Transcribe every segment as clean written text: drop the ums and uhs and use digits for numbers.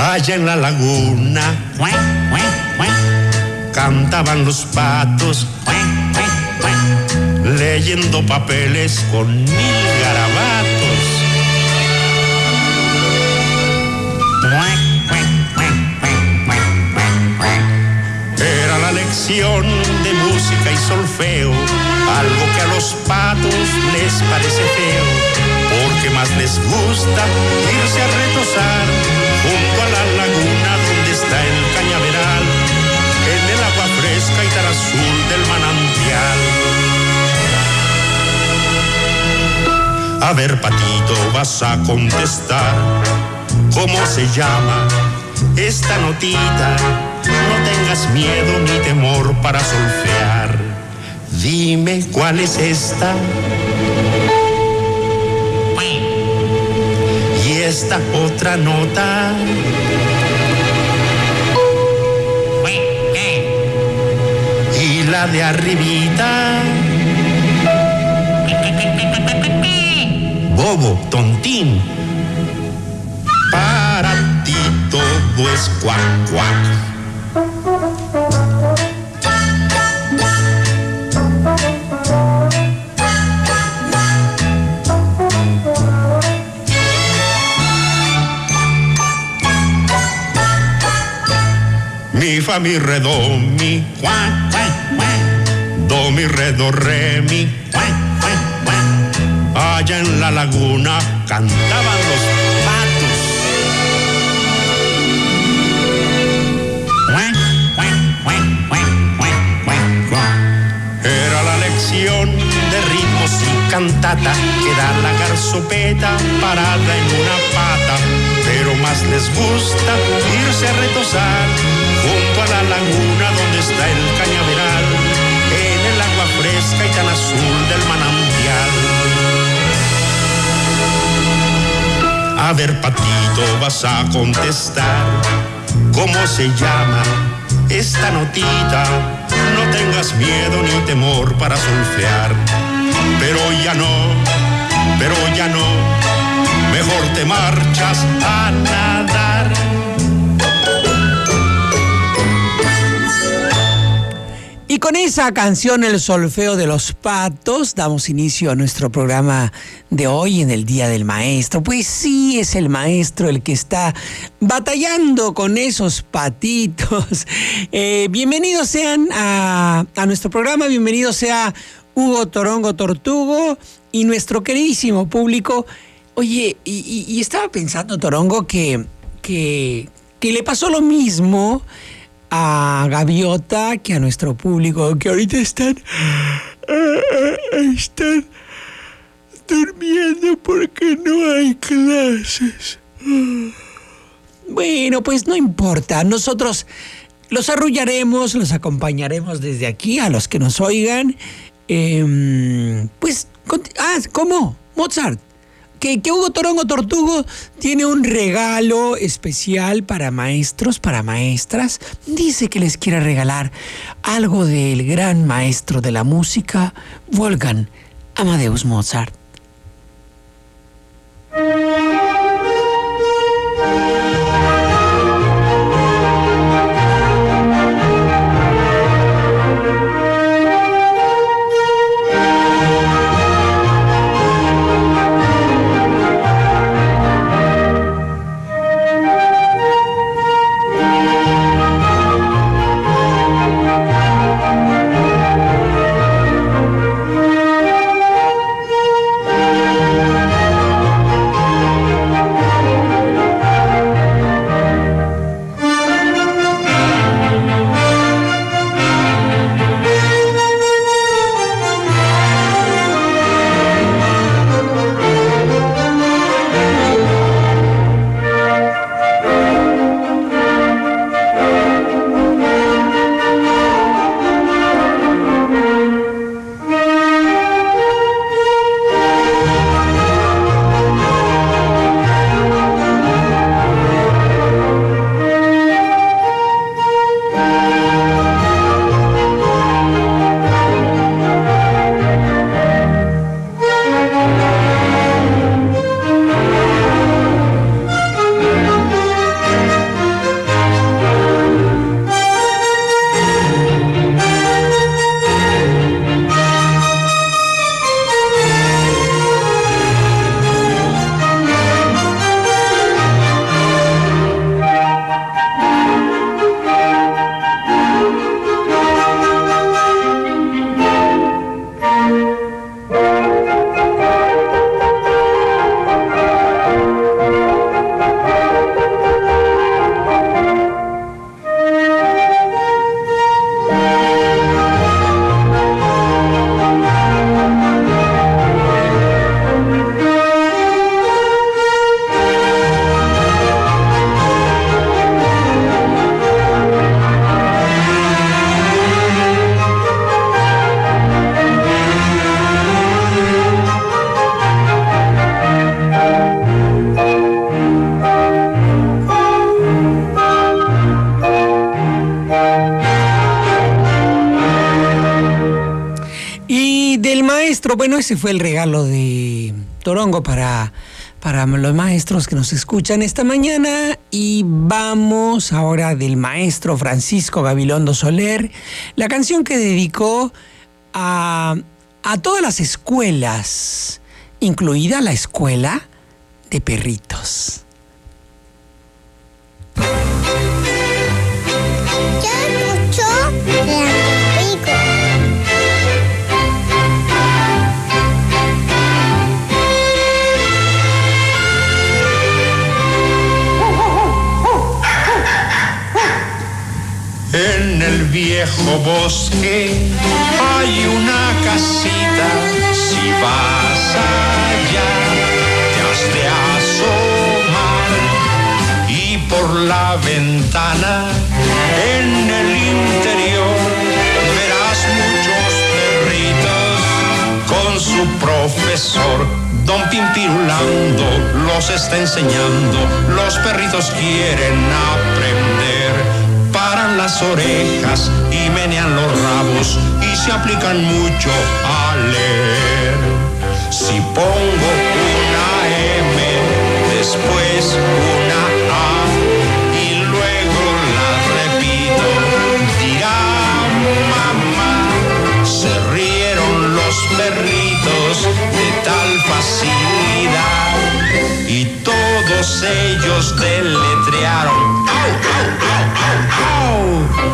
Allá en la laguna cantaban los patos, leyendo papeles con 1000 garabatos. Era la lección de música y solfeo, algo que a los patos les parece feo, porque más les gusta irse a retozar junto a la laguna donde está el cañaveral, en el agua fresca y tan azul del manantial. A ver, patito, vas a contestar, ¿cómo se llama esta notita? No tengas miedo ni temor para solfear. Dime cuál es esta. Y esta otra nota. Y la de arribita. Bobo, tontín. Para ti todo es cuac, cuac. Mi fa mi re do mi do mi re do re mi. Allá en la laguna cantaban los patos. Era la lección de ritmos y cantata que da la garzopeta parada en una pata, pero más les gusta irse a retozar junto a la laguna donde está el cañaveral, en el agua fresca y tan azul del manantial. A ver, patito, vas a contestar, ¿cómo se llama esta notita? No tengas miedo ni temor para solfear, pero ya no, mejor te marchas a nadar. Y con esa canción, El solfeo de los patos, damos inicio a nuestro programa de hoy en el Día del Maestro. Pues sí, es el maestro el que está batallando con esos patitos. Bienvenidos sean a nuestro programa, bienvenido sea Hugo Torongo Tortugo y nuestro queridísimo público. Oye, y estaba pensando, Torongo, que le pasó lo mismo a Gaviota que a nuestro público, que ahorita están durmiendo porque no hay clases. Bueno, pues no importa, nosotros los arrullaremos, los acompañaremos desde aquí a los que nos oigan. ¿Cómo? Mozart. Que Hugo Torongo Tortugo tiene un regalo especial para maestros, para maestras. Dice que les quiere regalar algo del gran maestro de la música, Wolfgang Amadeus Mozart. maestro. Bueno, ese fue el regalo de Torongo para los maestros que nos escuchan esta mañana. Y vamos ahora del maestro Francisco Gabilondo Soler, la canción que dedicó a todas las escuelas, incluida la escuela de perritos. En el viejo bosque hay una casita, si vas allá te has de asomar y por la ventana en el interior verás muchos perritos con su profesor. Don Pimpirulando los está enseñando, los perritos quieren aprender. Paran las orejas y menean los rabos y se aplican mucho a leer. Si pongo una M, después una A y luego la repito, dirá mamá. Se rieron los perritos de tal facilidad y todos ellos deletrearon. ¡Au, au, au, au, au!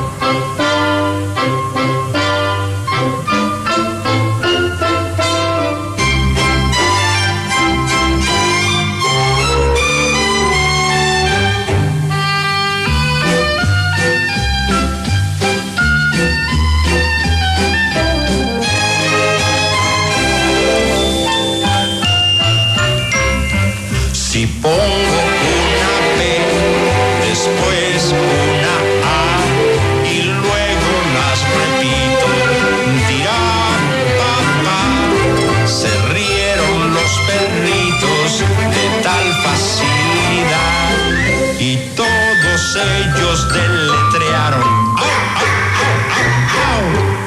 Si pongo una P, después una A y luego las repito, dirá papá. Se rieron los perritos de tal facilidad y todos ellos deletrearon. ¡Au, au, au, au, au!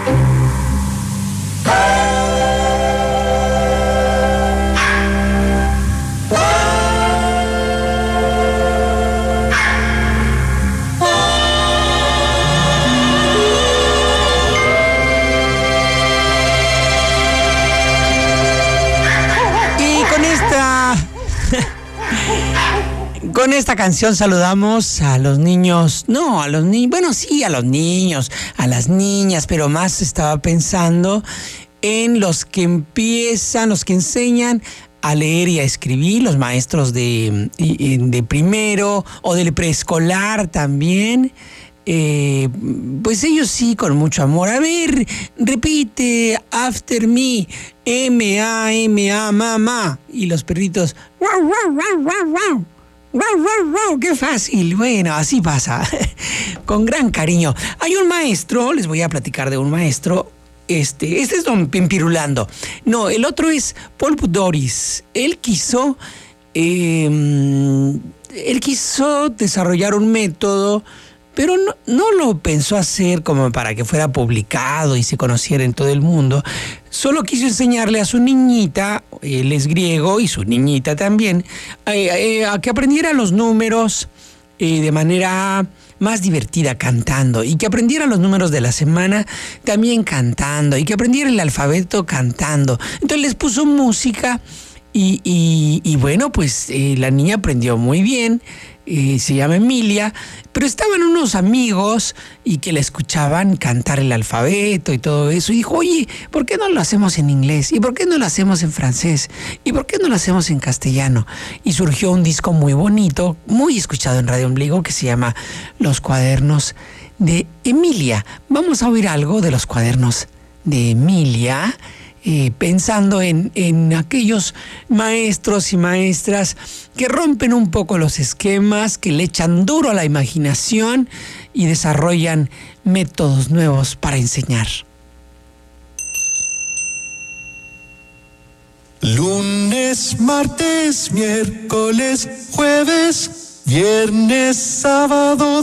Con esta canción saludamos a los niños, no, a los niños, bueno, sí, a los niños, a las niñas, pero más estaba pensando en los que empiezan, los que enseñan a leer y a escribir, los maestros de primero o del preescolar también. Pues ellos sí, con mucho amor. A ver, repite after me, M-A-M-A, mamá. Y los perritos, wow, wow, wow, wow, wow. ¡Wow, wow, wow! ¡Qué fácil! Bueno, así pasa. Con gran cariño. Hay un maestro, les voy a platicar de un maestro. Este es Don Pimpirulando. No, el otro es Paul Pudoris. Él quiso desarrollar un método, pero no lo pensó hacer como para que fuera publicado y se conociera en todo el mundo. Solo quiso enseñarle a su niñita, él es griego y su niñita también, a que aprendiera los números de manera más divertida cantando, y que aprendiera los números de la semana también cantando, y que aprendiera el alfabeto cantando. Entonces les puso música y bueno, pues la niña aprendió muy bien. Se llama Emilia, pero estaban unos amigos y que le escuchaban cantar el alfabeto y todo eso, y dijo, oye, ¿por qué no lo hacemos en inglés? ¿Y por qué no lo hacemos en francés? ¿Y por qué no lo hacemos en castellano? Y surgió un disco muy bonito, muy escuchado en Radio Ombligo, que se llama Los Cuadernos de Emilia. Vamos a oír algo de los cuadernos de Emilia, pensando en aquellos maestros y maestras que rompen un poco los esquemas, que le echan duro a la imaginación y desarrollan métodos nuevos para enseñar. Lunes, martes, miércoles, jueves, viernes, sábado,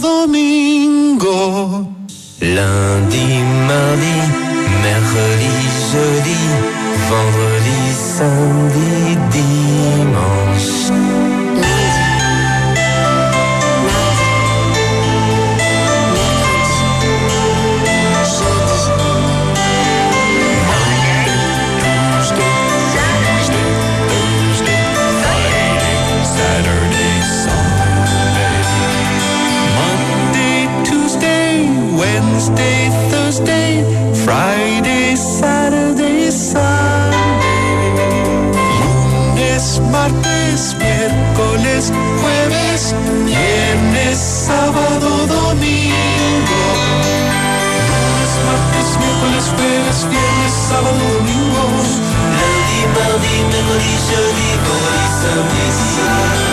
domingo. Lundi, mardi, mercredi, jeudi, vendredi, samedi, dimanche. Wednesday, Thursday, Friday, Saturday, Sunday. Lunes, martes, miércoles, jueves, viernes, sábado, domingo. Lunes, martes, miércoles, jueves, viernes, sábado, domingo. Lundi, mardi, mercredi, jeudi, vendredi, samedi, dimanche.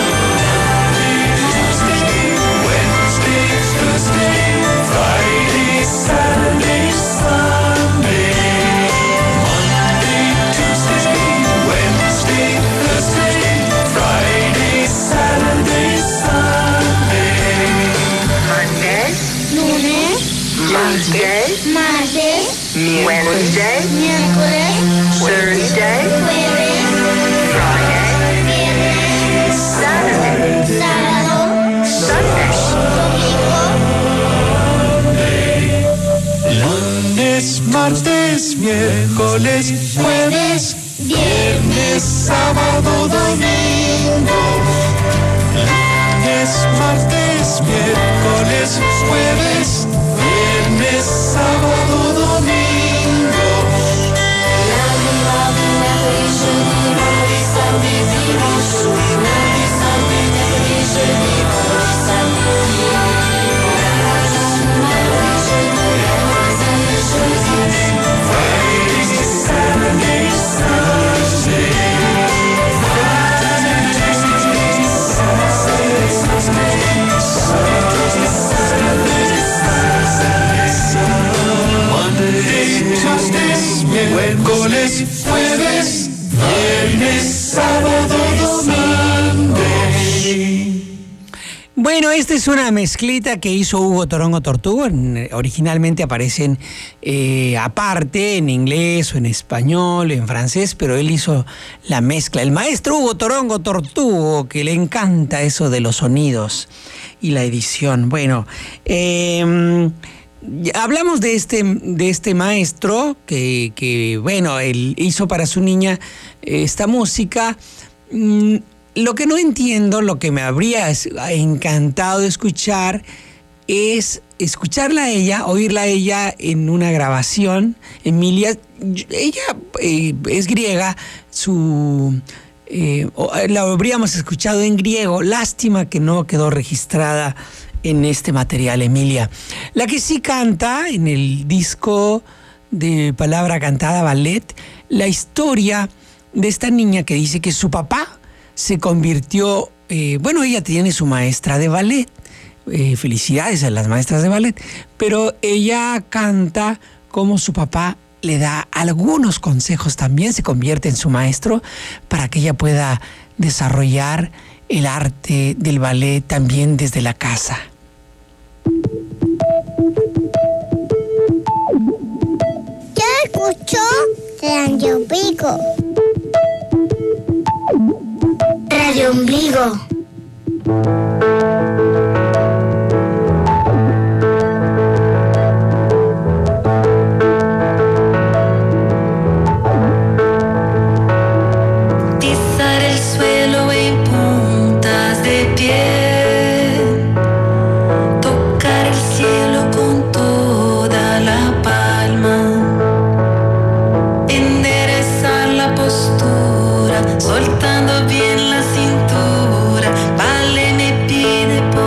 Wednesday, Thursday, Friday, Saturday, Sunday. Monday, Tuesday, Wednesday, Thursday, Friday, Saturday, Sunday. Monday, Lunes, Tuesday, martes, Wednesday, miércoles, Thursday, jueves, Friday, viernes, Saturday, sábado, Sunday. Lunes, martes, miércoles, jueves, viernes, sábado, domingo. Lunes, martes, miércoles, jueves, viernes, sábado, domingo. Lundi, mardi, mercredi, jeudi, vendredi, samedi, dimanche. Lundi, mardi, mercredi, jeudi, vendredi, samedi, dimanche. Miércoles, jueves, viernes, sábado, domingo. Bueno, esta es una mezclita que hizo Hugo Torongo Tortugo. Originalmente aparecen aparte en inglés o en español, en francés, pero él hizo la mezcla. El maestro Hugo Torongo Tortugo, que le encanta eso de los sonidos y la edición. Bueno, hablamos de este maestro que bueno, él hizo para su niña esta música. Lo que no entiendo, lo que me habría encantado de escuchar es escucharla a ella, oírla a ella en una grabación. Emilia, ella es griega, la habríamos escuchado en griego. Lástima que no quedó registrada en este material, Emilia. La que sí canta en el disco de Palabra Cantada Ballet, la historia de esta niña que dice que su papá se convirtió, ella tiene su maestra de ballet, felicidades a las maestras de ballet, pero ella canta como su papá le da algunos consejos también, se convierte en su maestro para que ella pueda desarrollar el arte del ballet también desde la casa. Yo escucho Radio Ombligo. Radio Ombligo. Pisar el suelo en puntas de pie, tocar el cielo con toda la palma, enderezar la postura, soltando bien la cintura. Vale me pide por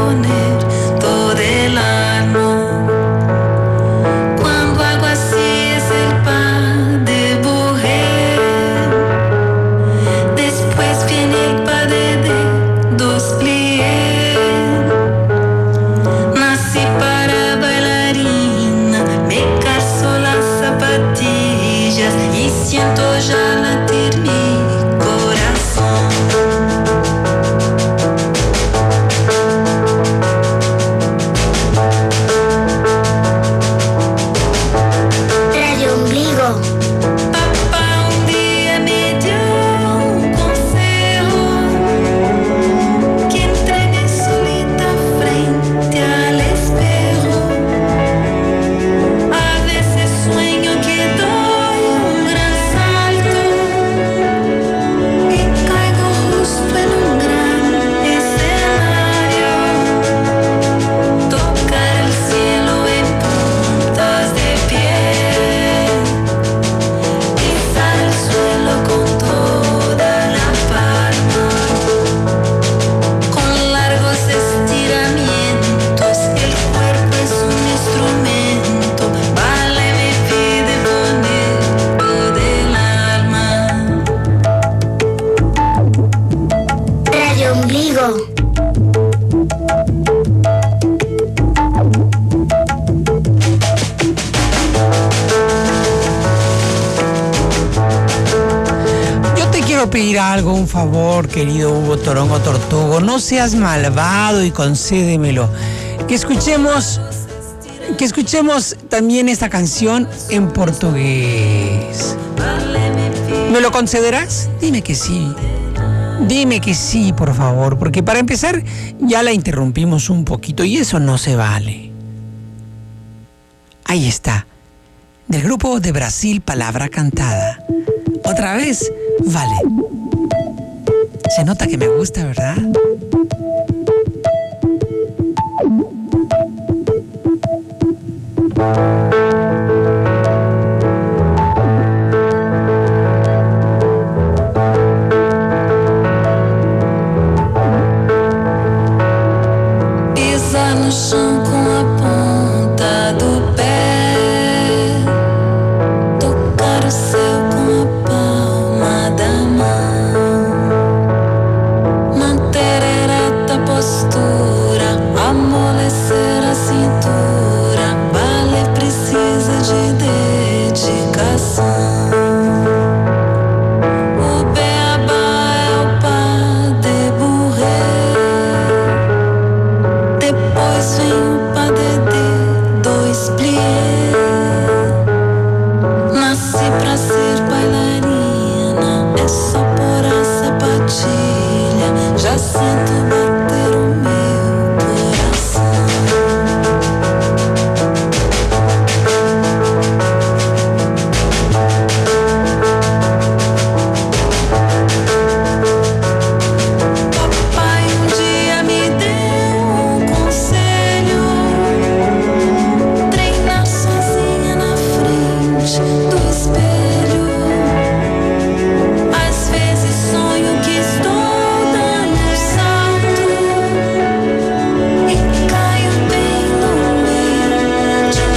pedir algo, un favor, querido Hugo Torongo Tortugo. No seas malvado y concédemelo. Que escuchemos también esta canción en portugués. ¿Me lo concederás? Dime que sí. Dime que sí, por favor, porque para empezar ya la interrumpimos un poquito y eso no se vale. Ahí está, del grupo de Brasil, Palavra Cantada. Otra vez, vale. Se nota que me gusta, ¿verdad? Pisar no chão com a ponta do pé, tocar o céu com a palma da mão, manter ereta a postura, amolecer a cintura. Balé precisa de dedicação. O beabá é o pas de bourrée, depois vem o pas de deux, dois pliés. Nasci pra ser bailarina, é só pôr a sapatilha, já sinto bater o meu coração. Papai um dia me deu um conselho: treinar sozinha na frente do espelho. Às vezes sonho que estou dando um salto e caio bem no meio de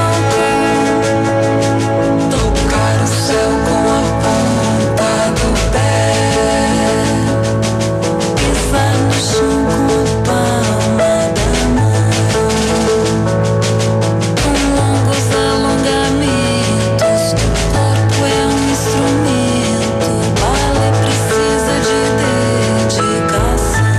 um palco. Tocar o céu com a ponta do pé, pisar no chão com a palma da mão, com longos alongamentos. O corpo é um instrumento, balé precisa de dedicação.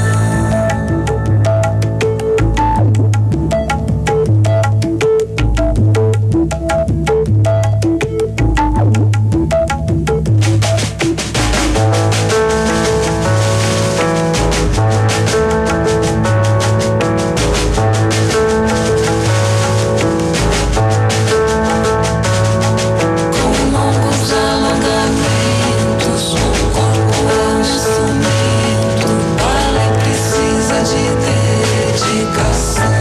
Com longos alongamentos, o corpo é um instrumento, balé precisa de dedicação.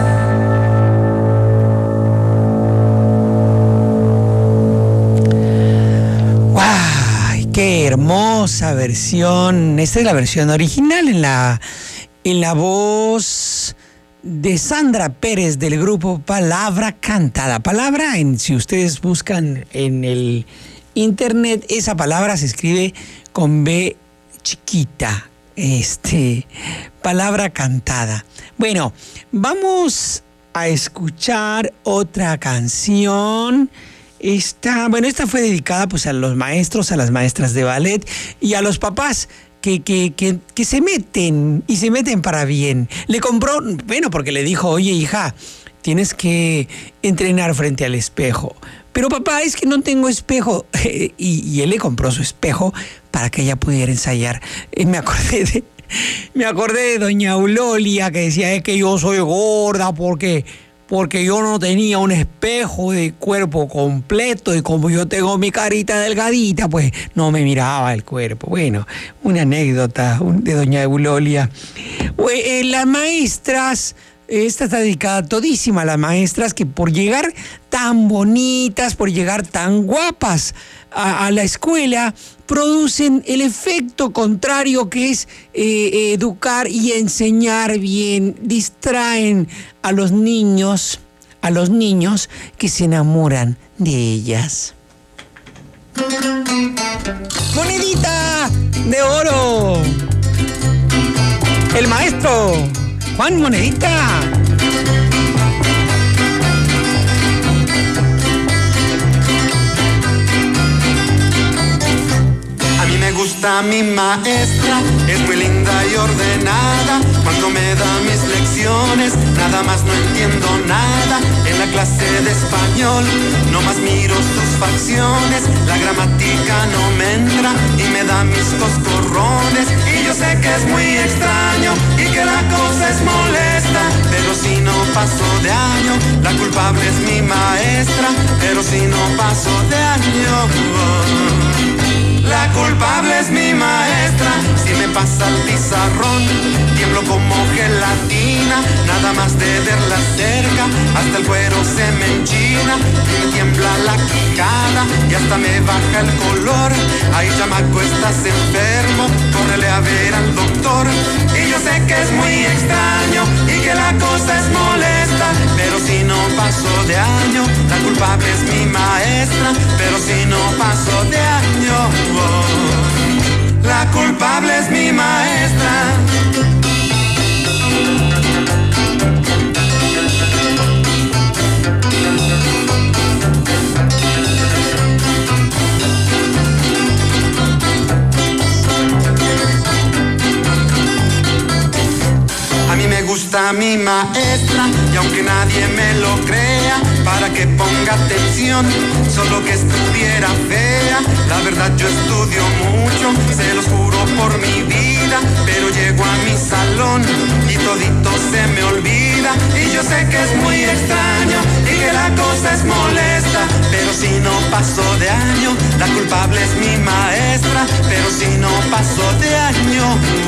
¡Guau! ¡Qué hermosa versión! Esta es la versión original en la voz de Sandra Pérez del grupo Palavra Cantada. Palabra, si ustedes buscan en el internet, esa palabra se escribe con B chiquita. Palabra Cantada. Bueno, vamos a escuchar otra canción. Esta fue dedicada pues a los maestros, a las maestras de ballet y a los papás que se meten y se meten para bien. Le compró, porque le dijo: oye, hija, tienes que entrenar frente al espejo. Pero papá, es que no tengo espejo. Y él le compró su espejo para que ella pudiera ensayar. Me acordé de doña Eulolia, que decía: es que yo soy gorda porque yo no tenía un espejo de cuerpo completo y como yo tengo mi carita delgadita, pues no me miraba el cuerpo. Bueno, una anécdota de doña Eulolia. Las maestras, esta está dedicada todísima a las maestras que por llegar tan bonitas, por llegar tan guapas a la escuela, producen el efecto contrario, que es educar y enseñar bien. Distraen a los niños que se enamoran de ellas. ¡Monedita de oro! El maestro Juan Monedita. A mí me me gusta mi maestra, es muy linda y ordenada. Cuando me da mis lecciones, nada más no entiendo nada. En la clase de español, nomás miro sus facciones. La gramática no me entra y me da mis coscorrones. Y yo sé que es muy extraño y que la cosa es molesta, pero si no paso de año, la culpable es mi maestra. Pero si no paso de año, la culpable es mi maestra. Si me pasa el pizarrón, tiemblo como gelatina. Nada más de verla cerca, hasta el cuero se me enchina. Y me tiembla la quijada y hasta me baja el color. Ay, chamaco, estás enfermo, córrele a ver al doctor. Y yo sé que es muy extraño y que la cosa es molesta, pero si no paso de año, la culpable es mi maestra. Pero si no paso de año, la culpable es mi maestra. A mí me gusta mi maestra y aunque nadie me lo crea, para que ponga atención, solo que estuviera fea. La verdad yo estudio mucho, se los juro por mi vida, pero llego a mi salón y todito se me olvida. Y yo sé que es muy extraño y que la cosa es molesta, pero si no paso de año, la culpable es mi maestra. Pero si no paso de año,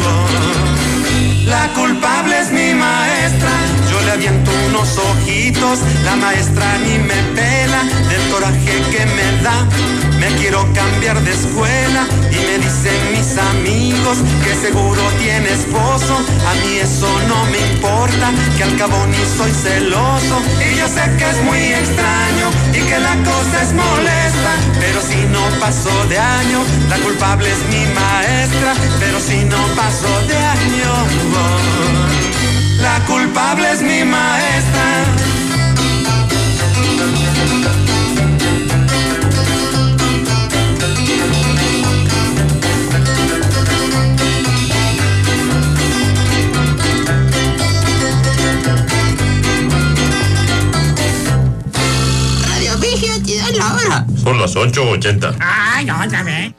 la culpable es mi maestra. Yo le aviento unos ojitos, la maestra ni me pela del coraje que me da. Me quiero cambiar de escuela y me dicen mis amigos que seguro tiene esposo. A mí eso no me importa, que al cabo ni soy celoso. Y yo sé que es muy extraño y que la cosa es molesta, pero si no paso de año, la culpable es mi maestra. Pero si no paso de año, la culpable es mi maestra. Radio Vigio, te da la hora. Son las 8:80. Ay, otra vez.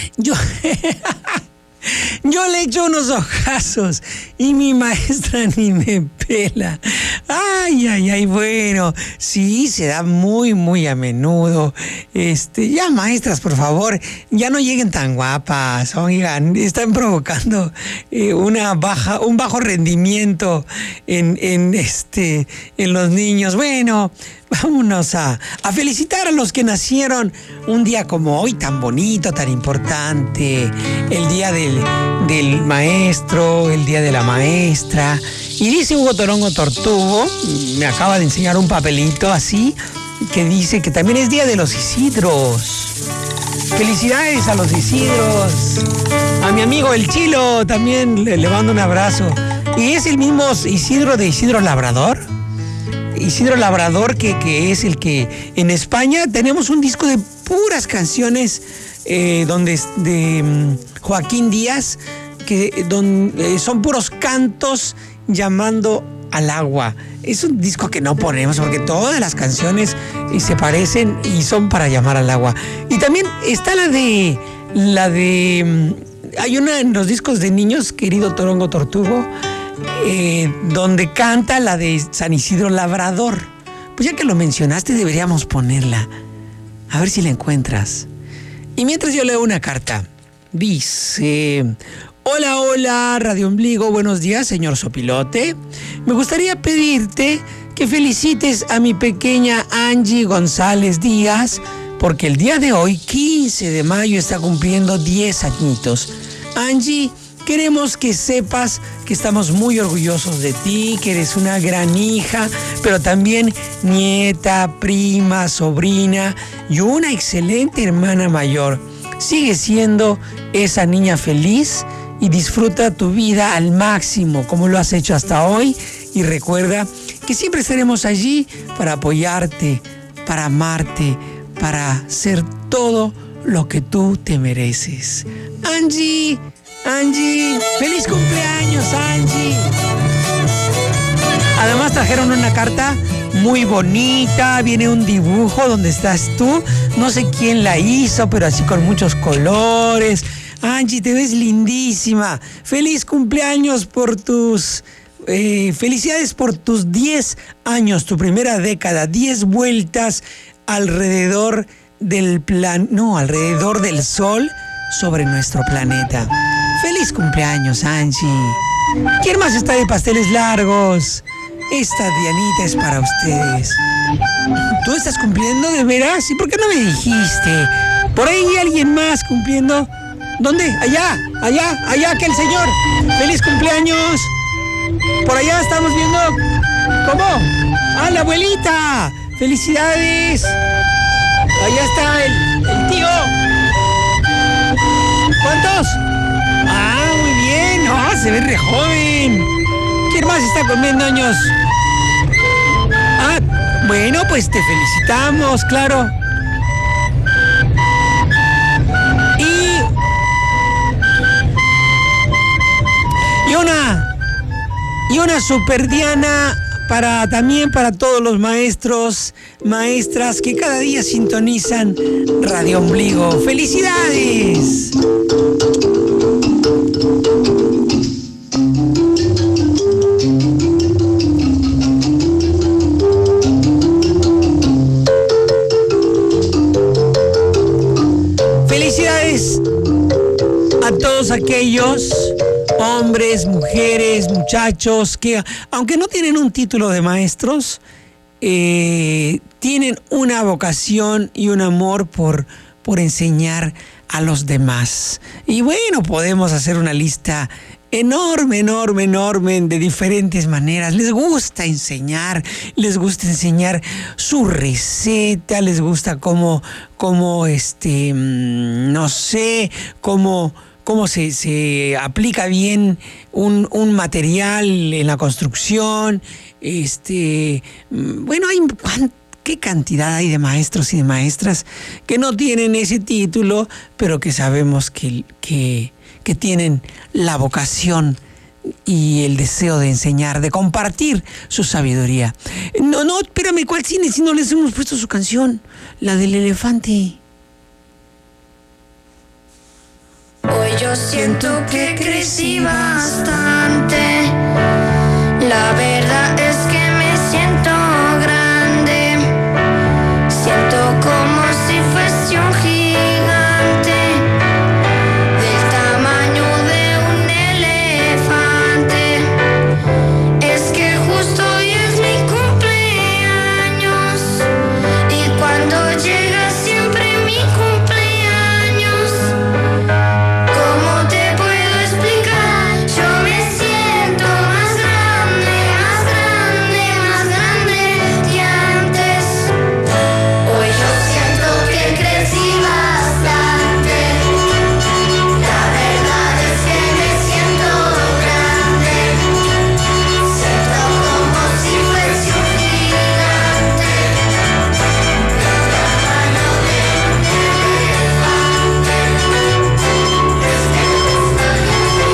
Yo le echo unos ojazos y mi maestra ni me pela. Ay, bueno, sí, se da muy a menudo. Ya maestras, por favor, ya no lleguen tan guapas, oigan, están provocando un bajo rendimiento en los niños. Bueno, vámonos a felicitar a los que nacieron un día como hoy, tan bonito, tan importante, el día del maestro, el día de la maestra. Y dice Hugo Torongo Tortugo, me acaba de enseñar un papelito así, que dice que también es día de los Isidros. Felicidades a los Isidros. A mi amigo el Chilo también le mando un abrazo. Y es el mismo Isidro de Isidro Labrador. Isidro Labrador, que es el que en España tenemos un disco de puras canciones de Joaquín Díaz, donde son puros cantos llamando al agua. Es un disco que no ponemos porque todas las canciones se parecen y son para llamar al agua. Y también está la de hay una en los discos de niños, querido Torongo Tortugo, donde canta la de San Isidro Labrador. Pues ya que lo mencionaste, deberíamos ponerla. A ver si la encuentras. Y mientras yo leo una carta, dice: Hola, Radio Ombligo, buenos días, señor Sopilote. Me gustaría pedirte que felicites a mi pequeña Angie González Díaz, porque el día de hoy, 15 de mayo, está cumpliendo 10 añitos. Angie, queremos que sepas que estamos muy orgullosos de ti, que eres una gran hija, pero también nieta, prima, sobrina y una excelente hermana mayor. Sigue siendo esa niña feliz y disfruta tu vida al máximo, como lo has hecho hasta hoy. Y recuerda que siempre estaremos allí para apoyarte, para amarte, para ser todo lo que tú te mereces. Angie. Angie, feliz cumpleaños, Angie. Además trajeron una carta muy bonita, viene un dibujo donde estás tú, no sé quién la hizo, pero así con muchos colores. Angie, te ves lindísima. Feliz cumpleaños por tus... felicidades por tus 10 años, tu primera década, 10 vueltas alrededor del alrededor del sol sobre nuestro planeta. Feliz cumpleaños, Angie. ¿Quién más está de pasteles largos? Esta Dianita es para ustedes. ¿Tú estás cumpliendo de veras? ¿Y por qué no me dijiste? Por ahí hay alguien más cumpliendo. ¿Dónde? Allá, aquel señor. ¡Feliz cumpleaños! Por allá estamos viendo. ¿Cómo? ¡Ah, la abuelita! ¡Felicidades! Allá está el tío. ¿Cuántos? Ah, muy bien. Ah, se ve re joven. ¿Quién más está cumpliendo años? Ah, bueno, pues te felicitamos, claro. Y una super Diana también para todos los maestros, maestras que cada día sintonizan Radio Ombligo. ¡Felicidades! Felicidades a todos aquellos hombres, mujeres, muchachos que, aunque no tienen un título de maestros, tienen una vocación y un amor por enseñar a los demás. Y bueno, podemos hacer una lista enorme de diferentes maneras. Les gusta enseñar su receta, les gusta cómo se aplica bien un material en la construcción. Bueno, qué cantidad hay de maestros y de maestras que no tienen ese título, pero que sabemos que tienen la vocación y el deseo de enseñar, de compartir su sabiduría. No, espérame, ¿cuál cine? Si no les hemos puesto su canción, la del elefante. Hoy yo siento que crecí bastante. La verdad es que me siento grande. Siento como si fuese un gigante, del tamaño de un elefante. Es que justo hoy es mi cumpleaños, y cuando llega siempre mi cumpleaños, ¿cómo te puedo explicar? Yo me siento más grande que antes. Hoy yo siento que crecí bastante. La verdad es que me siento grande. Siento como si fuese un gigante, del tamaño de un elefante. Es que justo hoy es mi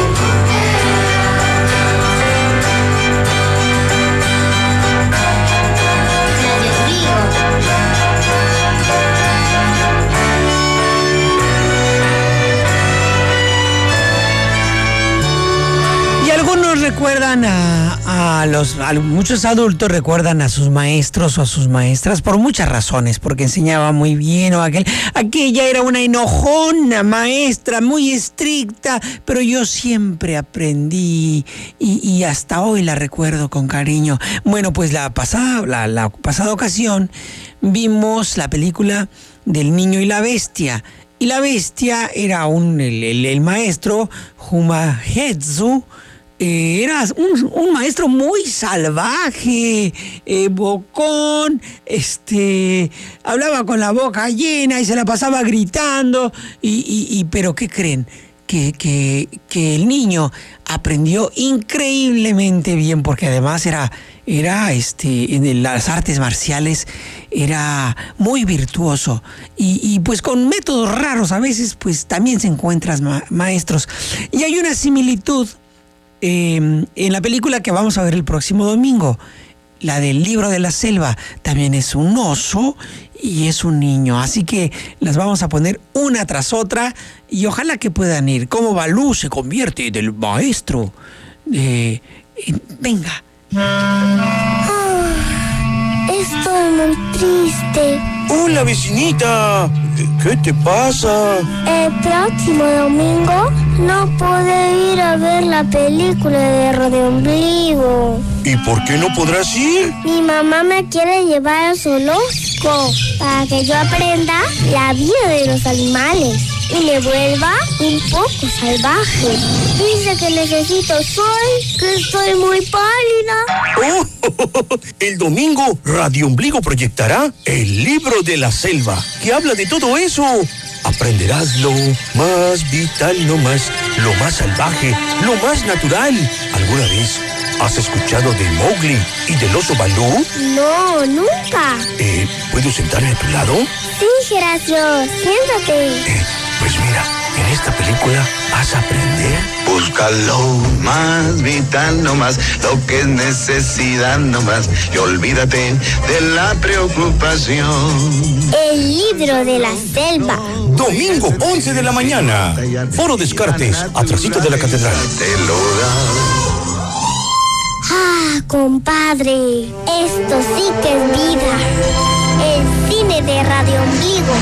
Y algunos recuerdan muchos adultos recuerdan a sus maestros o a sus maestras por muchas razones, porque enseñaba muy bien, o aquella era una enojona maestra, muy estricta, pero yo siempre aprendí y hasta hoy la recuerdo con cariño. Bueno, pues la pasada ocasión vimos la película del Niño y la Bestia. Y la bestia era el maestro Huma Hetsu. Era un maestro muy salvaje, bocón, hablaba con la boca llena y se la pasaba gritando. Pero ¿qué creen? Que el niño aprendió increíblemente bien, porque además era era en las artes marciales, era muy virtuoso y pues con métodos raros a veces pues también se encuentran maestros. Y hay una similitud en la película que vamos a ver el próximo domingo, la del Libro de la Selva. También es un oso y es un niño, así que las vamos a poner una tras otra y ojalá que puedan ir. Cómo Balú se convierte del maestro. Venga. Estoy muy triste. Hola, vecinita. ¿Qué te pasa? El próximo domingo no podré ir a ver la película de Radio Ombligo. ¿Y por qué no podrás ir? Mi mamá me quiere llevar al zoológico para que yo aprenda la vida de los animales y me vuelva un poco salvaje. Dice que necesito sol, que estoy muy pálida. Oh, el domingo Radio Ombligo proyectará El Libro de la Selva, que habla de todo eso. Aprenderás lo más vital, lo más salvaje, lo más natural. ¿Alguna vez has escuchado de Mowgli y del oso Balú? No, nunca. ¿Puedo sentarme a tu lado? Sí, Geracio, siéntate. Pues mira, en esta película vas a aprender. Busca lo más vital nomás, lo que es necesidad nomás, y olvídate de la preocupación. El Libro de la Selva. Domingo, 11 de la mañana. Foro Descartes, atrasito de la catedral. Te lo da. Ah, compadre, esto sí que es vida. El cine de Radio Ombligo.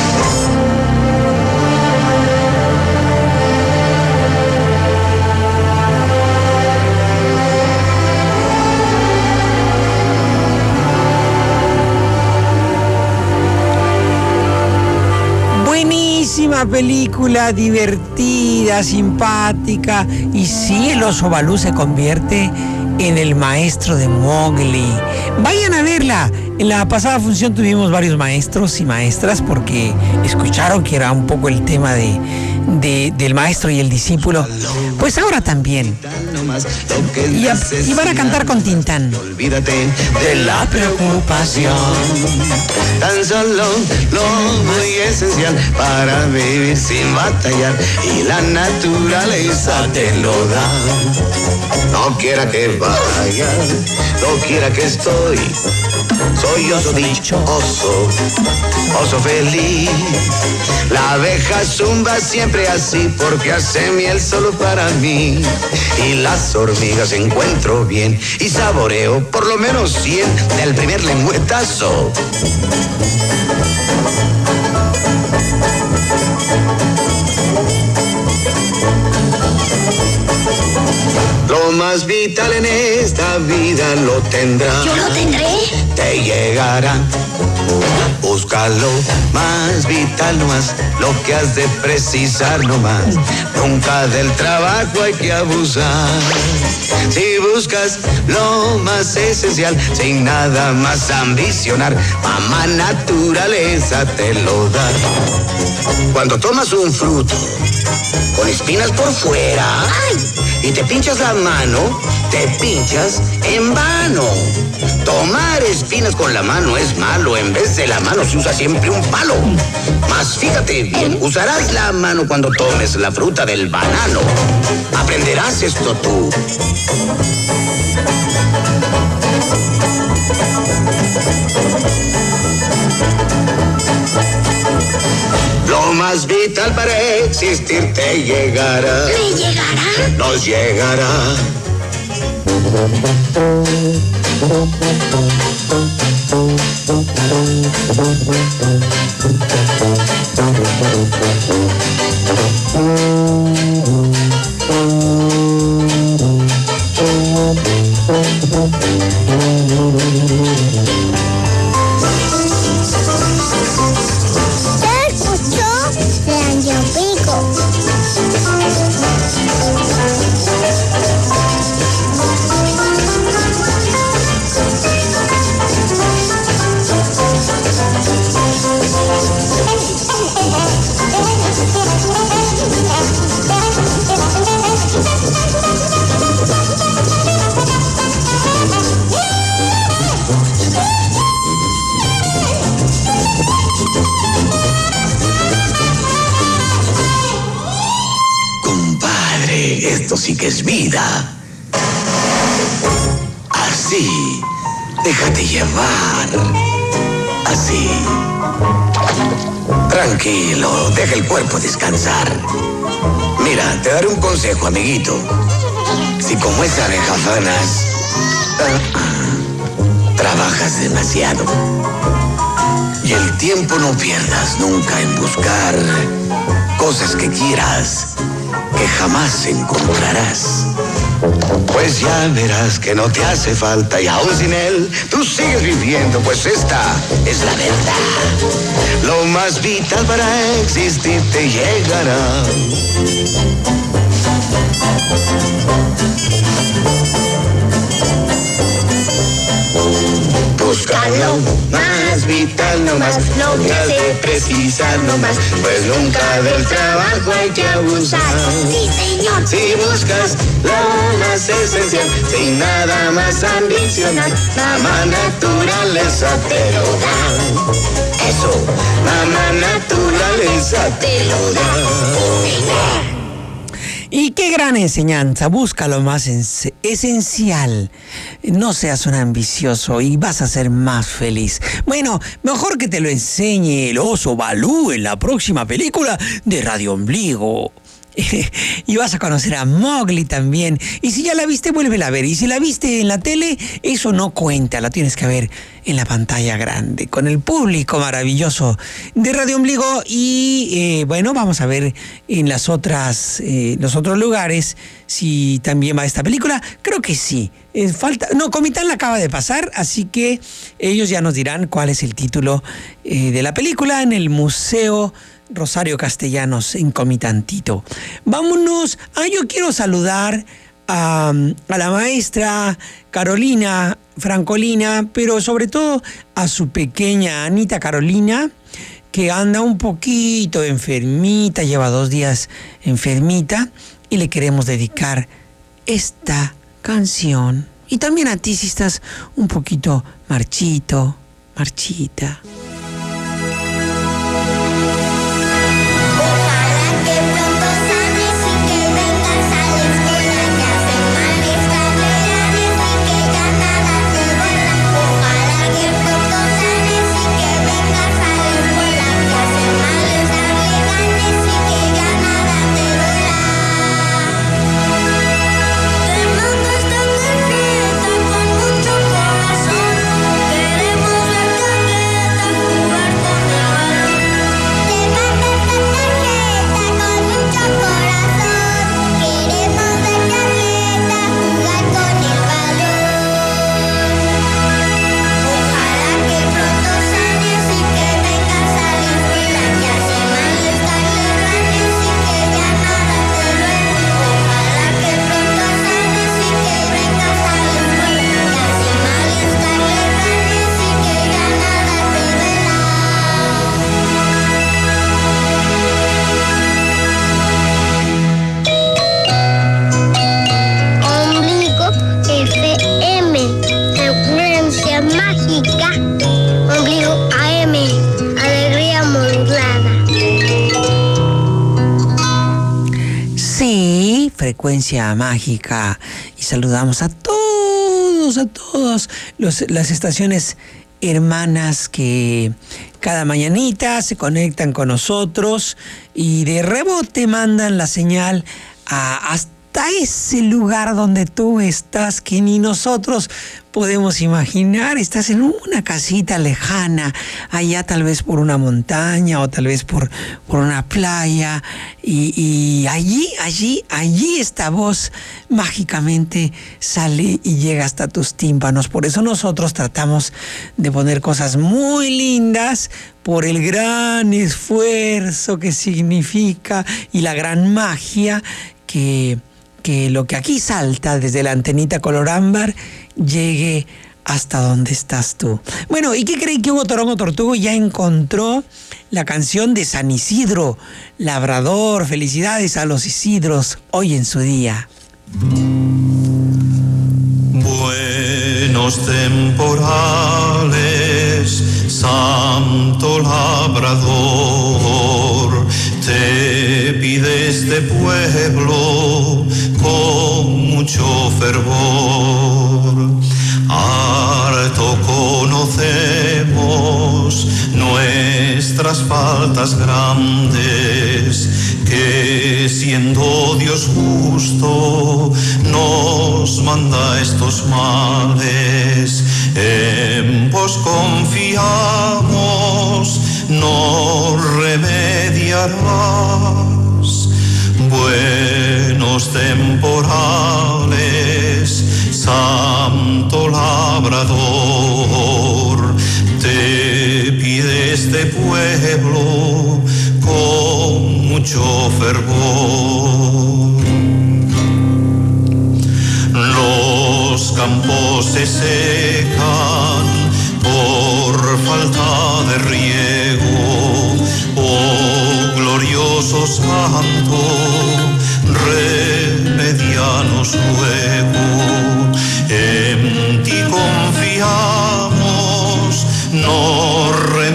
Buenísima película, divertida, simpática. Y sí, el oso Balú se convierte en el maestro de Mowgli. Vayan a verla. En la pasada función tuvimos varios maestros y maestras porque escucharon que era un poco el tema del maestro y el discípulo. Pues ahora también. Y van a cantar con Tintán. Olvídate de la preocupación. Tan solo lo muy esencial para vivir sin batallar, y la naturaleza te lo da. No quiera que vaya, no quiera que estoy. Soy oso dichoso, oso feliz. La abeja zumba siempre así porque hace miel solo para mí. Y las hormigas encuentro bien y saboreo por lo menos 100 del primer lengüetazo. Lo más vital en esta vida lo tendrás. ¿Yo lo tendré? Te llegará. Busca lo más vital nomás, lo que has de precisar nomás. Nunca del trabajo hay que abusar. Si buscas lo más esencial, sin nada más ambicionar, mamá naturaleza te lo da. Cuando tomas un fruto con espinas por fuera, y te pinchas la mano, te pinchas en vano. Tomar espinas con la mano es malo. En vez de la mano se usa siempre un palo. Mas fíjate bien, usarás la mano cuando tomes la fruta del banano. Aprenderás esto tú. Lo más vital para existir te llegará. ¿Me llegará? Nos llegará. ¿Ya escuchó? Radio Ombligo. esto sí que es vida. Así, déjate llevar. Así. Tranquilo, deja el cuerpo descansar. Mira, te daré un consejo, amiguito. Si como esa abeja fanas, trabajas demasiado. Y el tiempo no pierdas nunca en buscar cosas que quieras, que jamás encontrarás. Pues ya verás que no te hace falta y aún sin él, tú sigues viviendo, pues esta es la verdad. Lo más vital para existir te llegará. Buscarlo más vital nomás, no te has de precisar nomás, pues nunca del trabajo hay que abusar. Sí, señor. Si buscas lo más esencial, sin nada más ambicionar, mamá naturaleza te lo da. Eso, mamá naturaleza te lo da. Y qué gran enseñanza, busca lo más esencial. No seas un ambicioso y vas a ser más feliz. Bueno, mejor que te lo enseñe el oso Balú en la próxima película de Radio Ombligo. Y vas a conocer a Mowgli también. Y si ya la viste, vuélvela a ver. Y si la viste en la tele, eso no cuenta. La tienes que ver en la pantalla grande, con el público maravilloso de Radio Ombligo. Y bueno, vamos a ver en los otros lugares si también va esta película. Creo que sí. Comitán la acaba de pasar, así que ellos ya nos dirán cuál es el título de la película en el Museo Rosario Castellanos en Comitantito. Vámonos. Yo quiero saludar a la maestra Carolina Francolina, pero sobre todo a su pequeña Anita Carolina, que anda un poquito enfermita, lleva 2 días enfermita, y le queremos dedicar esta canción. Y también a ti si estás un poquito marchita. Frecuencia mágica, y saludamos a todas las estaciones hermanas que cada mañanita se conectan con nosotros y de rebote mandan la señal hasta ese lugar donde tú estás, que ni nosotros podemos imaginar. Estás en una casita lejana, allá tal vez por una montaña o tal vez por una playa, y allí esta voz mágicamente sale y llega hasta tus tímpanos. Por eso nosotros tratamos de poner cosas muy lindas por el gran esfuerzo que significa y la gran magia que lo que aquí salta desde la antenita color ámbar llegue hasta donde estás tú. Bueno, ¿y qué creen que Hugo Torongo Tortugo ya encontró la canción de San Isidro Labrador? Felicidades a los Isidros hoy en su día. Buenos temporales, santo labrador, te pide este pueblo con con mucho fervor. Harto conocemos nuestras faltas grandes, que siendo Dios justo nos manda estos males. En vos confiamos, nos remediarás. Buenos temporales, Santo Labrador, te pide este pueblo con mucho fervor. Los campos se secan por falta de riego. Oh glorioso Santo, remedianos luego. En ti confiamos, nos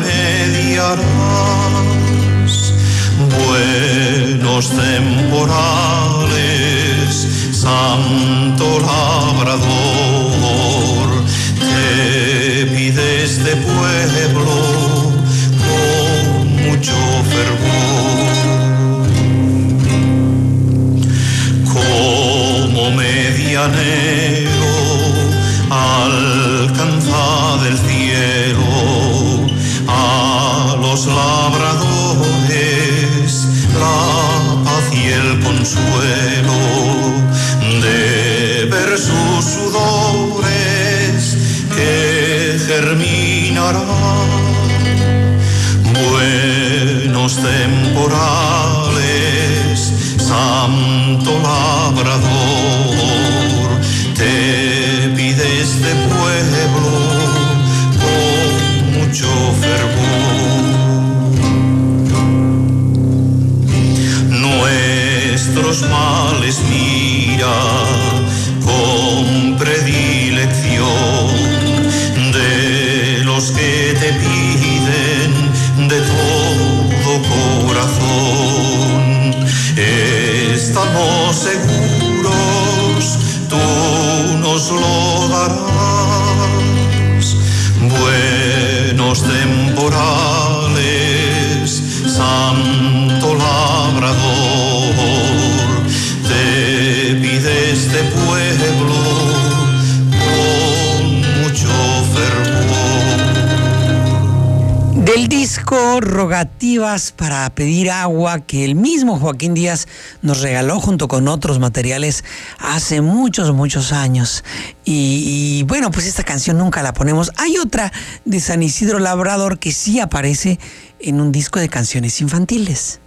remediarás. Buenos temporales, Santo Labrador, te pide este pueblo con mucho fervor. Como medianero alcanza del cielo a los labradores la paz y el consuelo de ver sus sudores que germinarán. Buenos temporales, Santo Labrador, te pide este pueblo con mucho fervor. Nuestros males mira con predilección, de los que te piden de todo corazón. Estamos seguros, tú nos lo darás. Buenos temporales, Santo Labrador, te pide este pueblo con mucho fervor. Del disco Rogativas para pedir agua, que el mismo Joaquín Díaz nos regaló junto con otros materiales hace muchos años. Y bueno, pues esta canción nunca la ponemos. Hay otra de San Isidro Labrador que sí aparece en un disco de canciones infantiles.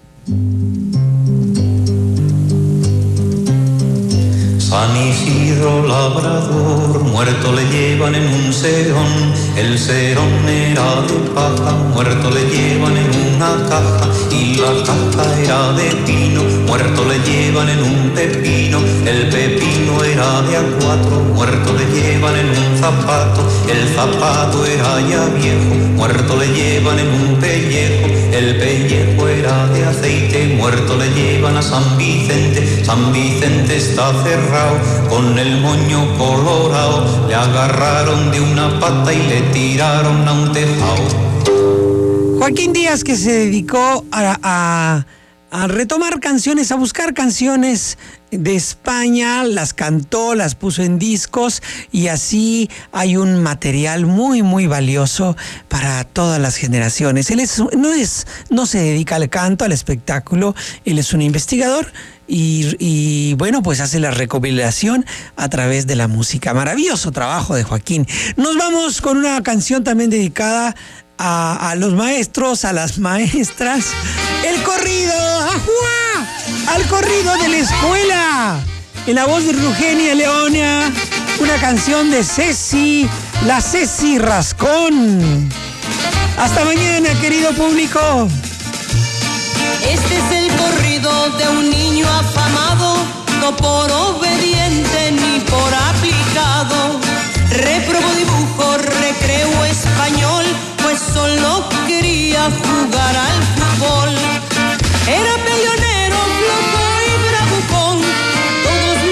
San Isidro Labrador, muerto le llevan en un serón. El serón era de paja, muerto le llevan en una caja. Y la caja era de pino, muerto le llevan en un pepino. El pepino era de A4, muerto le llevan en un zapato. El zapato era ya viejo, muerto le llevan en un pellejo. El pellejo era de aceite, muerto le llevan a San Vicente. San Vicente está cerrado, con el moño colorado. Le agarraron de una pata y le tiraron a un tejado. Joaquín Díaz, que se dedicó a retomar canciones, a buscar canciones de España, las cantó, las puso en discos y así hay un material muy valioso para todas las generaciones. Él no se dedica al canto, al espectáculo, él es un investigador y bueno, pues hace la recopilación a través de la música. Maravilloso trabajo de Joaquín. Nos vamos con una canción también dedicada a los maestros, a las maestras. El corrido, ¡ajua! Al corrido de la escuela. En la voz de Rugenia Leona, una canción de Ceci, la Ceci Rascón. Hasta mañana, querido público. Este es el corrido de un niño afamado, no por obediente ni por aplicado. Reprobó dibujo, recreo español, pues solo quería jugar al fútbol. Era peleonero, loco y bravucón, todos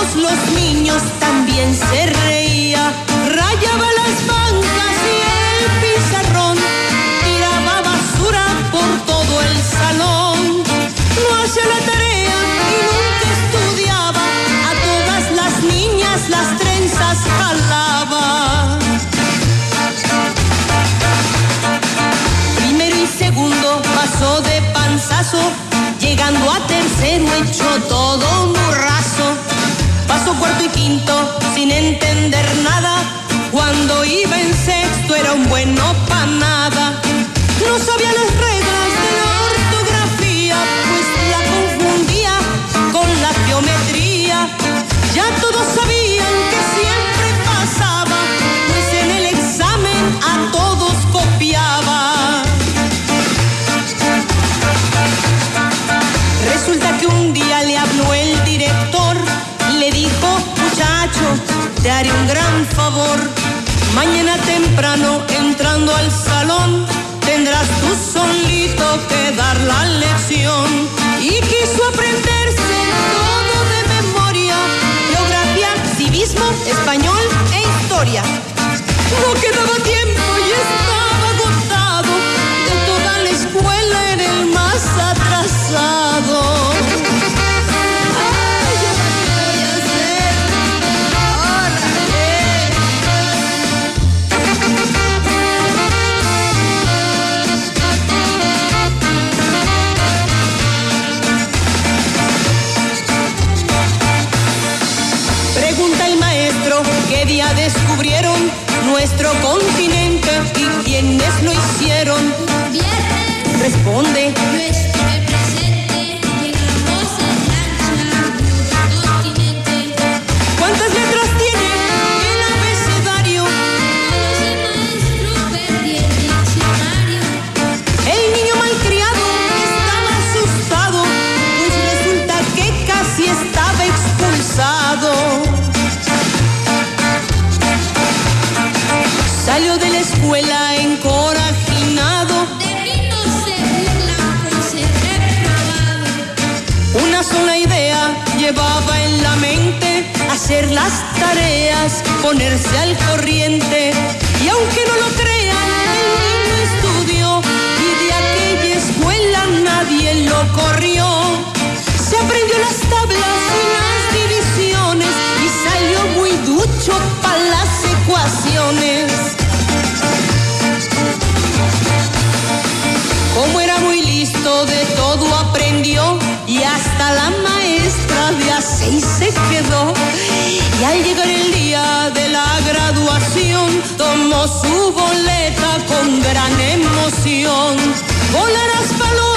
todos los niños también se reía. Rayaba las bancas y el pizarrón, tiraba basura por todo el salón. No hacía la tarea y nunca estudiaba, a todas las niñas las trenzas jalaba. Primero y segundo pasó de panzazo, llegando a tercero hecho todo un burrazo. Pasó cuarto y quinto sin entender nada, cuando iba en sexto era un bueno pa' nada. No sabía las reglas de la ortografía, pues la confundía con la geometría. Ya todos sabían que siempre pasaba, pues en el examen a todos copiaba. Resulta que un día le habló el director, le dijo: muchacho, te haré un gran favor. Mañana temprano, entrando al salón, tendrás tú solito que dar la lección. Y quiso aprenderse todo de memoria: geografía, civismo, español e historia. No quedaba tiempo y estaba agotado, de toda la escuela era el más atrasado. Pregunta el maestro qué día descubrieron nuestro continente y quiénes lo hicieron. Viernes. Responde. Yo estuve presente, llegamos en lancha al continente. ¿Cuántas letras tiene el abecedario? No lo sé, maestro, perdí el diccionario. El niño malcriado estaba asustado, pues resulta que casi estaba expulsado. Salió de la escuela encorajinado, De mí no se burlan por ser reprobado. una sola idea llevaba en la mente: hacer las tareas, ponerse al corriente. Y aunque no lo crean, el niño estudió y de aquella escuela nadie lo corrió. Se aprendió las tablas y las divisiones y salió muy ducho para las ecuaciones. Como era muy listo, de todo aprendió y hasta la maestra de a 6 se quedó. Y al llegar el día de la graduación, tomó su boleta con gran emoción. Volarás palomas